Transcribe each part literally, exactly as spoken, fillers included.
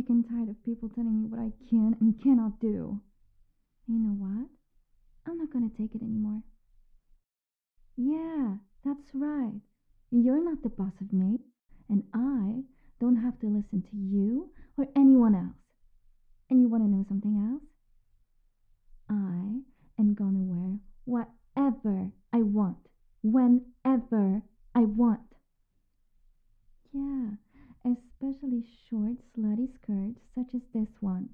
sick and tired of people telling me what I can and cannot do. You know what? I'm not gonna take it anymore. Yeah, that's right. You're not the boss of me, and I don't have to listen to you or anyone else. And you wanna know something else? I am gonna wear whatever I want, whenever I want. Yeah, especially short, slutty skirts such as this one.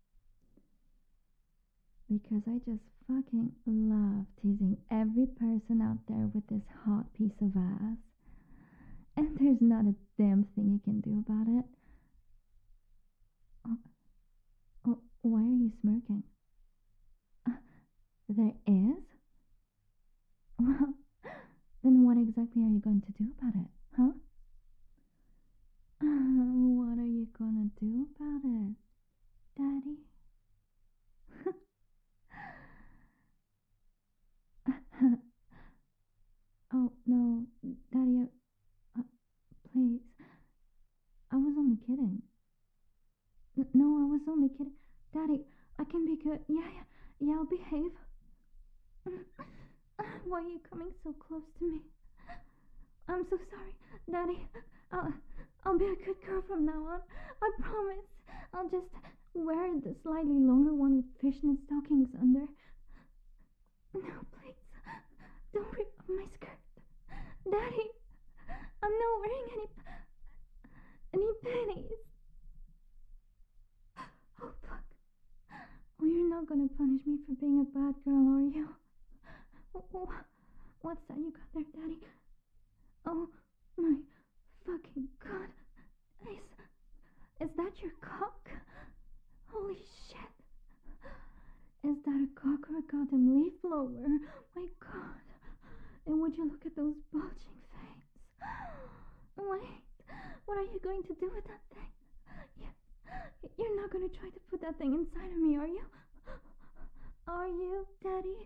Because I just fucking love teasing every person out there with this hot piece of ass. And there's not a damn thing you can do about it. Oh, oh, why are you smirking? Uh, there is? Well, then what exactly are you going to do about it, huh? Uh, what are you gonna do about it, Daddy? Oh, no, Daddy, uh, uh, please. I was only kidding. N- no, I was only kidding. Daddy, I can be good. Yeah, yeah, yeah, I'll behave. Why are you coming so close to me? I'm so sorry, Daddy. I'll, I'll be a good girl from now on. I promise. I'll just wear the slightly longer one with fishnet stockings under. No, please. Don't rip up my skirt. Daddy, I'm not wearing any any panties. Oh, fuck. Oh, you're not gonna punish me for being a bad girl, are you? Oh, what's that you got there, Daddy? Oh, my fucking god. Is, is that your cock? Holy shit. Is that a cock or a goddamn leaf blower? My god. And would you look at those bulging veins? Wait, what are you going to do with that thing? You, you're not going to try to put that thing inside of me, are you? Are you, Daddy?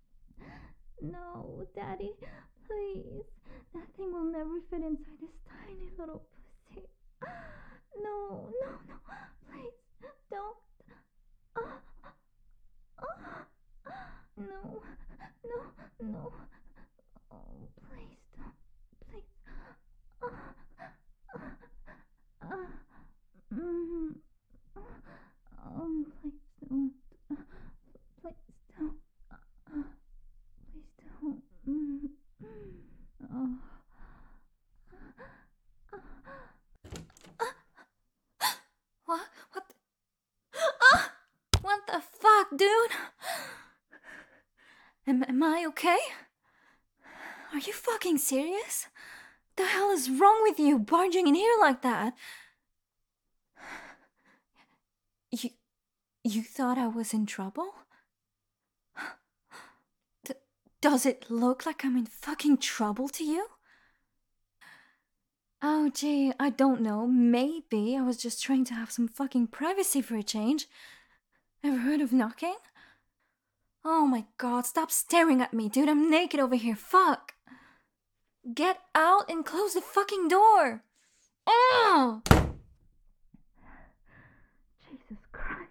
No, Daddy, please. That thing will never fit inside this tiny little pussy. No, no, no, please, don't. Ah, ah, no, no, no. Oh, please don't. Please. Ah, ah, ah, mm, oh, please don't. Please don't. Ah, please don't. Mm, oh. What? What? Ah! What the fuck, dude? Am, am I okay? Are you fucking serious? The hell is wrong with you, barging in here like that? You, you thought I was in trouble? D- does it look like I'm in fucking trouble to you? Oh, gee, I don't know. Maybe I was just trying to have some fucking privacy for a change. Ever heard of knocking? Oh my god, stop staring at me, dude. I'm naked over here. Fuck. Get out and close the fucking door. Oh! Jesus Christ.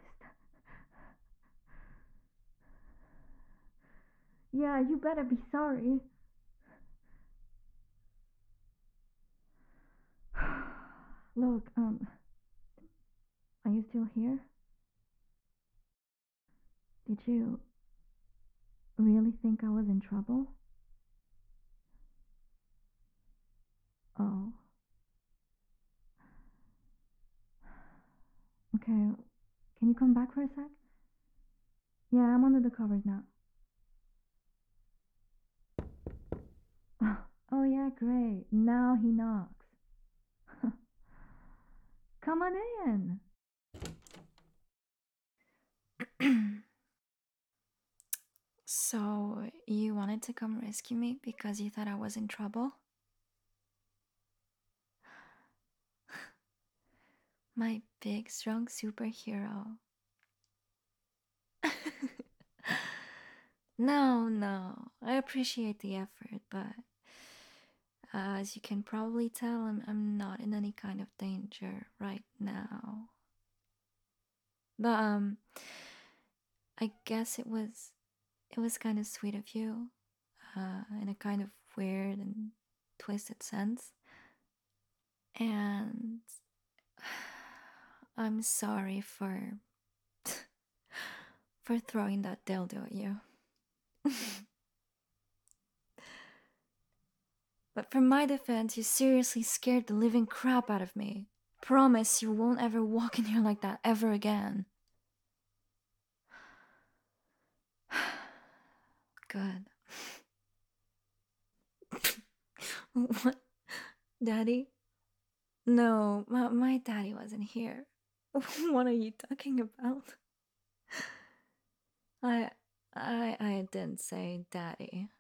Yeah, you better be sorry. Look, um, are you still here? Did you really think I was in trouble? Oh. Okay, can you come back for a sec? Yeah, I'm under the covers now. Oh, yeah, great. Now he knocks. Come on in. So, you wanted to come rescue me because you thought I was in trouble? My big, strong superhero. No, no, I appreciate the effort, but uh, as you can probably tell, I'm, I'm not in any kind of danger right now. But um I guess it was it was kind of sweet of you, uh, in a kind of weird and twisted sense. And I'm sorry for for throwing that dildo at you. But for my defense, you seriously scared the living crap out of me. Promise you won't ever walk in here like that ever again. Good. What? Daddy? No, my, my daddy wasn't here. What are you talking about? I I I didn't say daddy.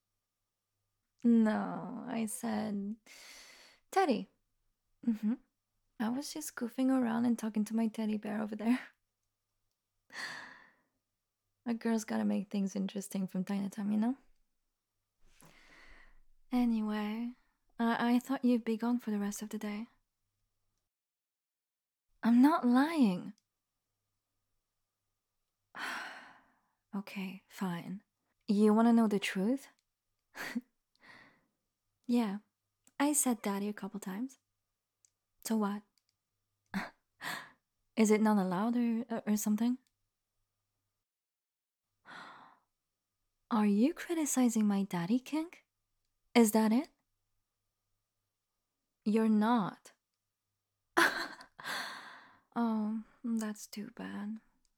No, I said Teddy. Mm-hmm. I was just goofing around and talking to my teddy bear over there. A girl's gotta make things interesting from time to time, you know? Anyway, I, I thought you'd be gone for the rest of the day. I'm not lying. Okay, fine. You wanna know the truth? Yeah, I said daddy a couple times. So what? Is it not allowed or, or something? Are you criticizing my daddy kink? Is that it? You're not. Oh, that's too bad.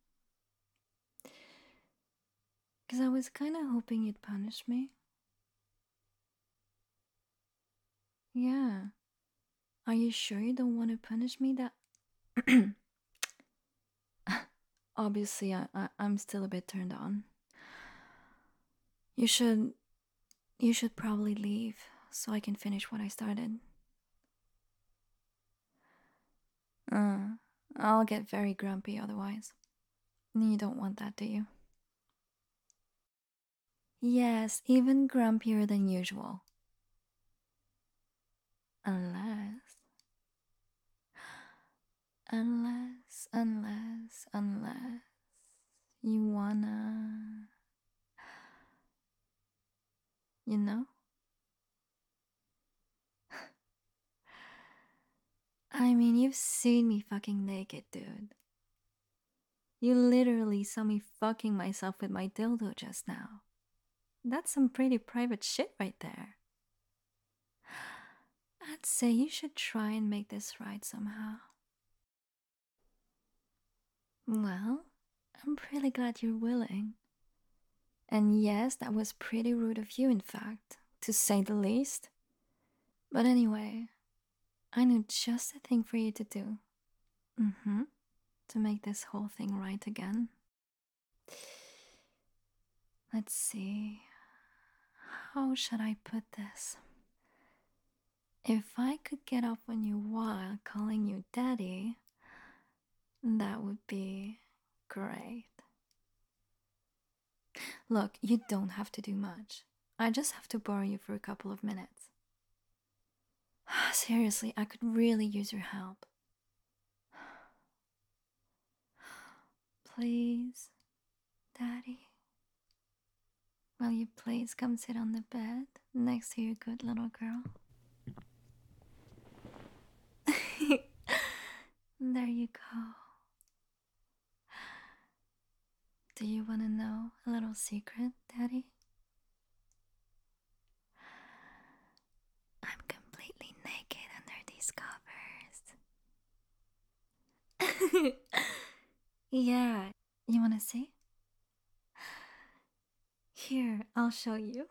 Because I was kind of hoping you'd punish me. Yeah. Are you sure you don't want to punish me that... Obviously, I, I, I'm still a bit turned on. You should... You should probably leave so I can finish what I started. Uh, I'll get very grumpy otherwise. You don't want that, do you? Yes, even grumpier than usual. Unless... Unless, unless, unless you wanna... You know? I mean, you've seen me fucking naked, dude. You literally saw me fucking myself with my dildo just now. That's some pretty private shit right there. I'd say you should try and make this right somehow. Well, I'm pretty glad you're willing. And yes, that was pretty rude of you, in fact, to say the least. But anyway, I knew just the thing for you to do. Mm-hmm. To make this whole thing right again. Let's see. How should I put this? If I could get off on you while calling you daddy, that would be great. Look, you don't have to do much. I just have to borrow you for a couple of minutes. Seriously, I could really use your help. Please, daddy. Will you please come sit on the bed next to your good little girl? There you go. Do you want to know a little secret, Daddy? I'm completely naked under these covers. Yeah, you want to see? Here, I'll show you.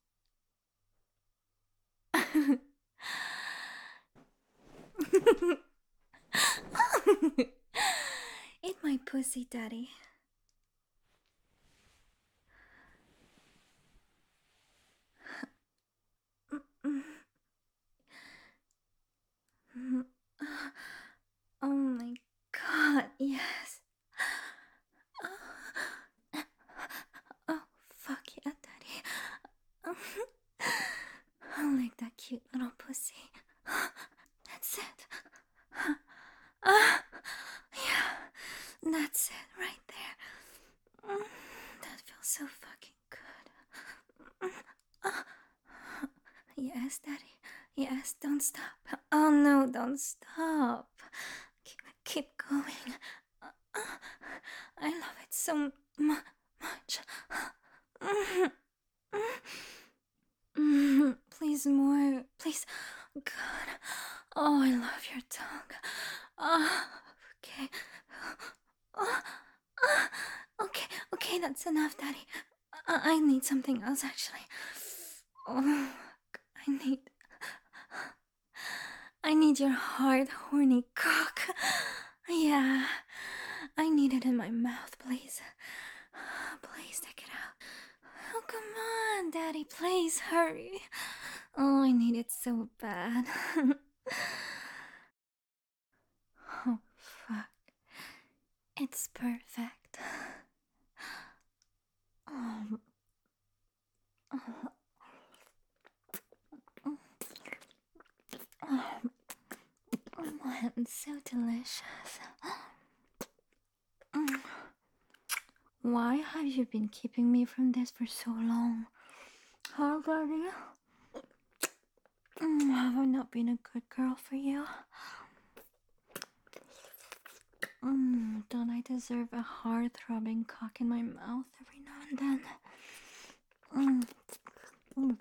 Eat my pussy, Daddy. Oh my god, yes. Oh, fuck yeah, Daddy. I like that cute little pussy. That's it. Ah, yeah, that's Yes, don't stop. Oh no, don't stop. Keep, keep going. Uh, uh, I love it so mu- much. Mhm, mhm. Please, more. Please. God. Oh, I love your tongue. Ah, okay. Ah, ah. Okay, okay, that's enough, Daddy. I, I need something else, actually. Oh, I need. I need your hard, horny cock. Yeah, I need it in my mouth, please. Please take it out. Oh, come on, Daddy, please hurry. Oh, I need it so bad. Oh, fuck. It's perfect. Oh, oh, oh, oh, it's so delicious. Why have you been keeping me from this for so long? Huh, Daddy? Mm, have I not been a good girl for you? Mm, don't I deserve a hard-throbbing cock in my mouth every now and then? Mm, mm,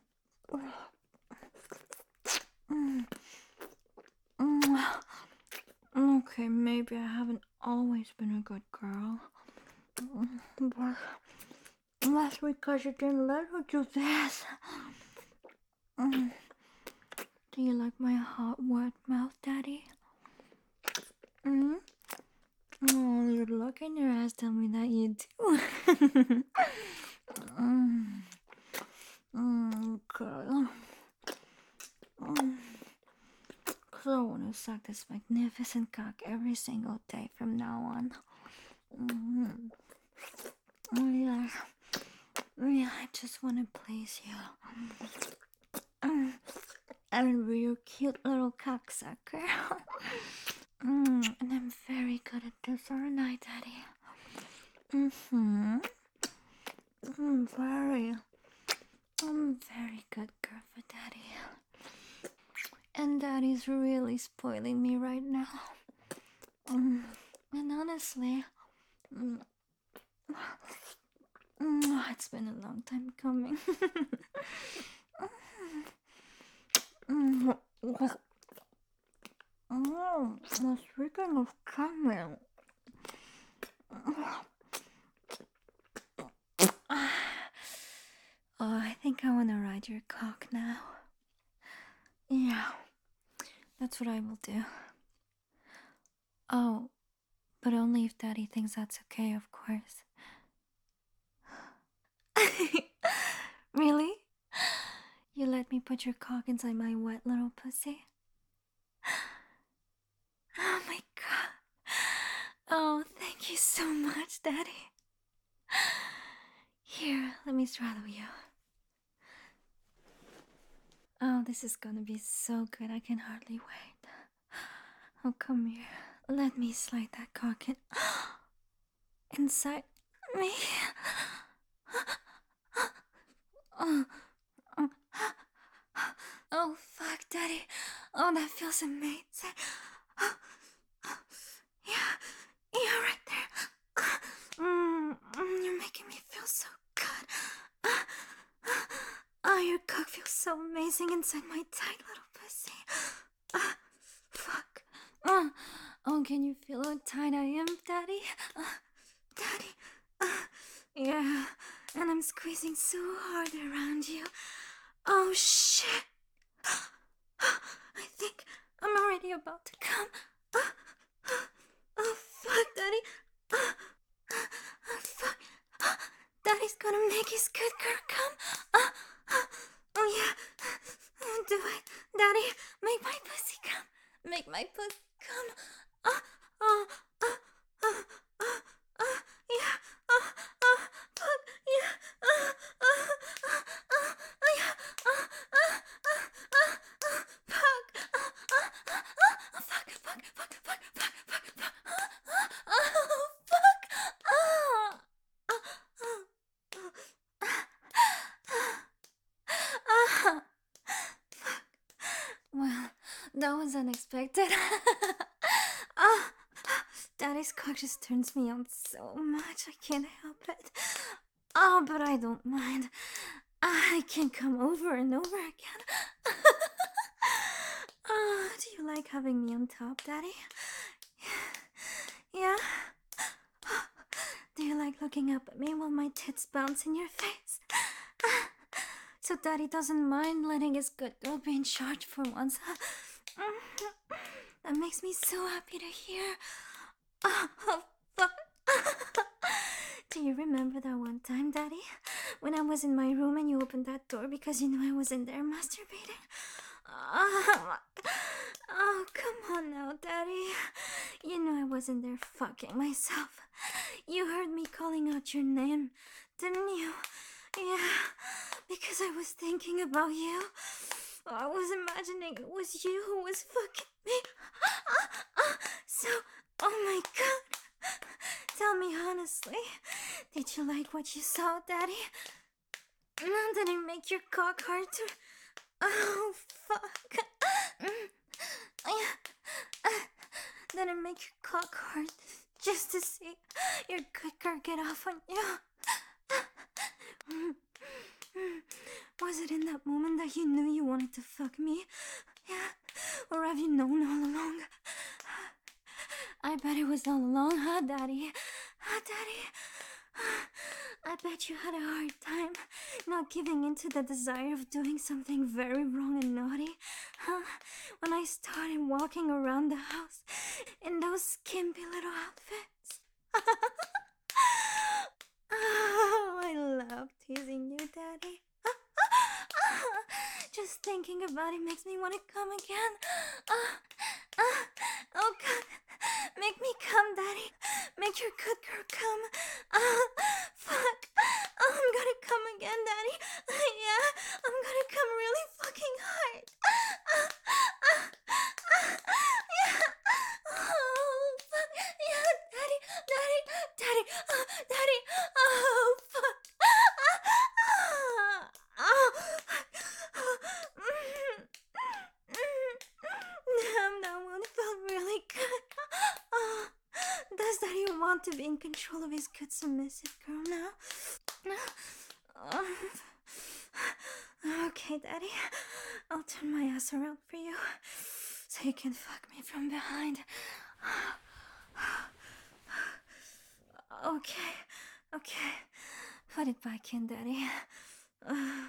mm, mm. Okay, maybe I haven't always been a good girl. Mm, but that's because you didn't let her do this. Mm. Do you like my hot, wet mouth, Daddy? Mm? Oh, your look in your eyes tell me that you do. mm. Mm, girl. Mm. Cause I want to suck this magnificent cock every single day from now on. Mm. Yeah. Yeah, I just want to please you. Mm. And be your cute little cocksucker. mm. And I'm very good at this, aren't I, Daddy? Mm-hmm. I'm very, I'm very good girl for Daddy. And Daddy's really spoiling me right now. Mm. And honestly, mm, mm, it's been a long time coming. mm. Oh, speaking of coming, oh, I think I want to ride your cock now. Yeah, that's what I will do. Oh, but only if Daddy thinks that's okay, of course. Really? You let me put your cock inside my wet little pussy? Oh my god. Oh, thank you so much, Daddy. Here, let me straddle you. Oh, this is gonna be so good. I can hardly wait. Oh, come here. Let me slide that cock in. inside me. Oh, oh, oh, fuck, Daddy. Oh, that feels amazing. Yeah, yeah, right there. Mm, mm, you're making me feel so good. Oh, your cock feels so amazing inside my tight little pussy. Uh, fuck. Uh, oh, can you feel how tight I am, Daddy? Uh, Daddy. Uh, yeah, and I'm squeezing so hard around you. Oh, shit. I think I'm already about to come. Uh, oh, fuck, Daddy. Uh, oh, fuck. Uh, Daddy's gonna make his good girl come. Uh, uh, oh, yeah. Do it. Daddy, make my pussy come. Make my pussy come. Uh, uh, uh, uh, uh, uh, yeah. Uh, uh, fuck, yeah. Uh, uh, uh, uh, uh, yeah. Uh, uh, uh, uh, uh, fuck. Uh, uh, uh, uh, fuck, fuck, fuck, fuck, fuck, fuck, fuck. Uh, uh, oh, fuck. Uh, uh, uh, uh, uh, uh, fuck. Well, that was unexpected. Ah, Daddy's cock just turns me on so much, I can't help it. Oh, but I don't mind. I can come over and over again. Oh, do you like having me on top, Daddy? Yeah? Do you like looking up at me while my tits bounce in your face? So Daddy doesn't mind letting his good girl be in charge for once. That makes me so happy to hear. Oh, fuck. Do you remember that one time, Daddy? When I was in my room and you opened that door because you knew I was in there masturbating? Oh, oh, come on now, Daddy. You knew I wasn't there fucking myself. You heard me calling out your name, didn't you? Yeah, because I was thinking about you. I was imagining it was you who was fucking me. So, oh my god. Tell me honestly, did you like what you saw, Daddy? Did it make your cock hard to... Oh, fuck. Did it make your cock hard just to see your good girl get off on you? Was it in that moment that you knew you wanted to fuck me? Yeah? Or have you known all along? I bet it was all along, huh, Daddy? Huh, Daddy? I bet you had a hard time not giving in to the desire of doing something very wrong and naughty, huh? When I started walking around the house in those skimpy little outfits. Oh, I love teasing you, Daddy. Just thinking about it makes me want to come again. Uh, uh, oh, God. Make me come, Daddy. Make your good girl come. Uh, fuck. Oh, I'm gonna come again, Daddy. Uh, yeah, I'm gonna come really fucking hard. Uh, uh, uh, yeah. Oh, fuck. Yeah, Daddy, Daddy, Daddy, uh, Daddy. Oh, fuck. Oh, damn, that one felt really good. Oh, does Daddy want to be in control of his good submissive girl now? Oh. Okay, Daddy. I'll turn my ass around for you so you can fuck me from behind. Okay, okay. Put it back in, Daddy. Uh,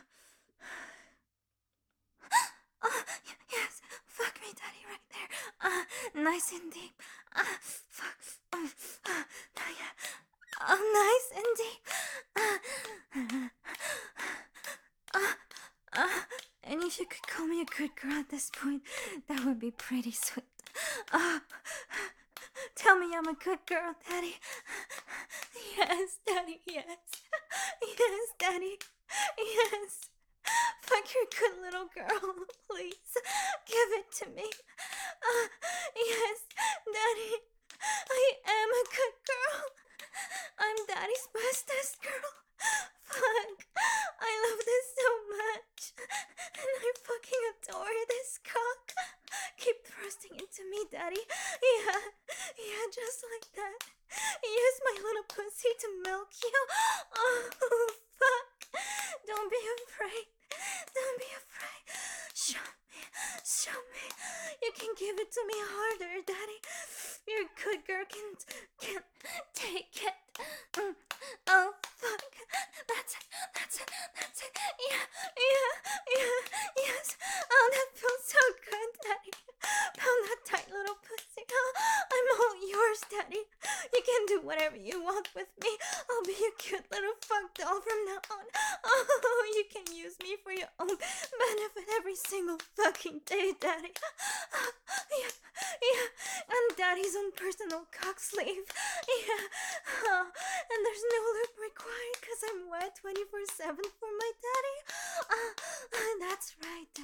oh, yes, fuck me, Daddy, right there. Uh, nice and deep. Uh, fuck. Uh, uh, yeah. Oh, nice and deep. Uh, uh, uh, and if you could call me a good girl at this point, that would be pretty sweet. Uh, tell me I'm a good girl, Daddy. Yes, Daddy, yes. Yes, Daddy. Yes. Fuck your good little girl, please. Give it to me. Uh, yes, Daddy. I am a good girl. I'm Daddy's bestest girl. Fuck. I love this so much. And I fucking adore this cock. Keep thrusting into me, Daddy. Yeah. Yeah, just like that. Use my little pussy to milk you. Oh, fuck. Don't be afraid. Don't be afraid. Show me. Show me. You can give it to me harder, Daddy. Your good girl can, can take it. Mm. Oh, fuck. That's it. That's it. That's it. Yeah. Yeah. Yeah. Yes. Oh, that feels so good, Daddy. Pound that tight little pussy. Oh, I'm all yours, Daddy. You can do whatever you want with me. I'll be a cute little fuck doll from now on. Oh, you can use me for your own benefit every single fucking day, Daddy. Yeah, yeah. I'm Daddy's own personal cock slave. Yeah. Oh, and there's no lube required because I'm wet twenty-four seven for my Daddy. Uh, that's right, Daddy.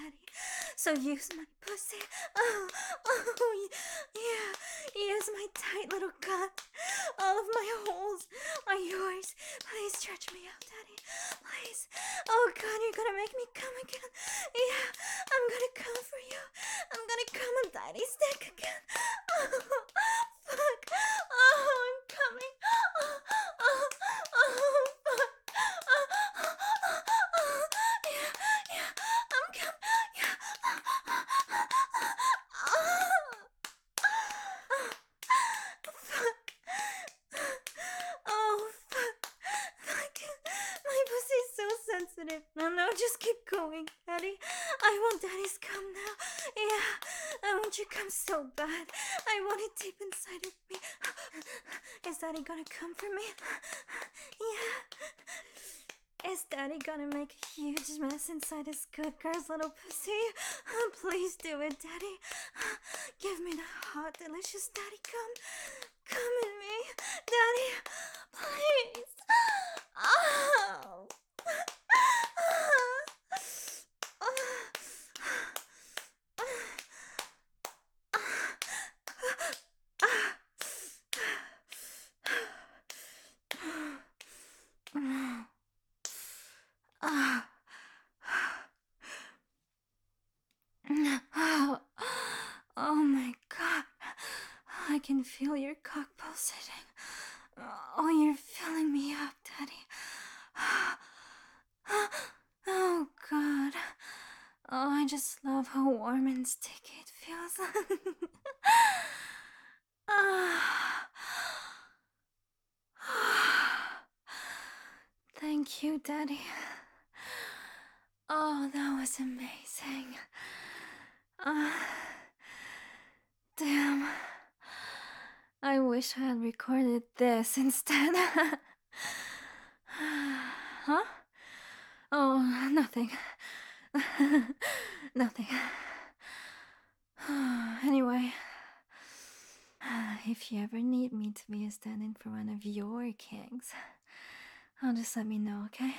So use my pussy. Oh, oh, yeah. Use my tight little cunt. All of my holes are yours. Please stretch me out, Daddy. Please. Oh, God, you're gonna make me come again. Yeah, I'm gonna come for you. I'm gonna come on Daddy's dick again. Oh, fuck. Oh, I'm coming. Oh, oh, oh, fuck. Oh, oh, oh, oh, yeah, yeah. I'm coming. Yeah. Fuck. Oh, fuck. Fuck. My pussy's so sensitive. No, no, just keep going, Daddy. I want Daddy's cum now. Yeah, I want your cum so bad. I want it deep inside of me. Is Daddy gonna come for me? Yeah. Is Daddy gonna make a huge mess inside his good girl's little pussy? Please do it, Daddy. Give me the hot, delicious Daddy cum. Come in me, Daddy. Please. Oh. Oh my God. I can feel your cock pulsating. Oh, you're filling me up, Daddy. Oh God. Oh, I just love how warm and sticky it feels. Thank you, Daddy. Oh, that was amazing. Uh, damn. I wish I had recorded this instead. Huh? Oh, nothing. Nothing. Anyway, if you ever need me to be a stand-in for one of your kings, I'll just let me know, okay?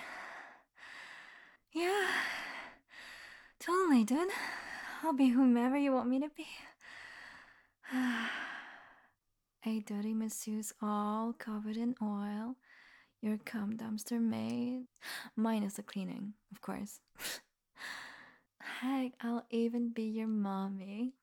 Yeah, totally, dude. I'll be whomever you want me to be. A dirty masseuse all covered in oil, your cum dumpster made, minus the cleaning, of course. Heck, I'll even be your mommy.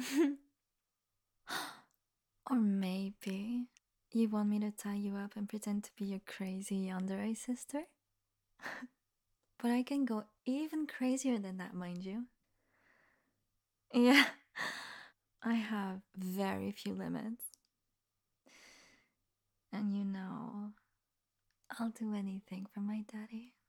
Or maybe you want me to tie you up and pretend to be your crazy yandere sister? But I can go even crazier than that, mind you. Yeah, I have very few limits. And you know, I'll do anything for my daddy.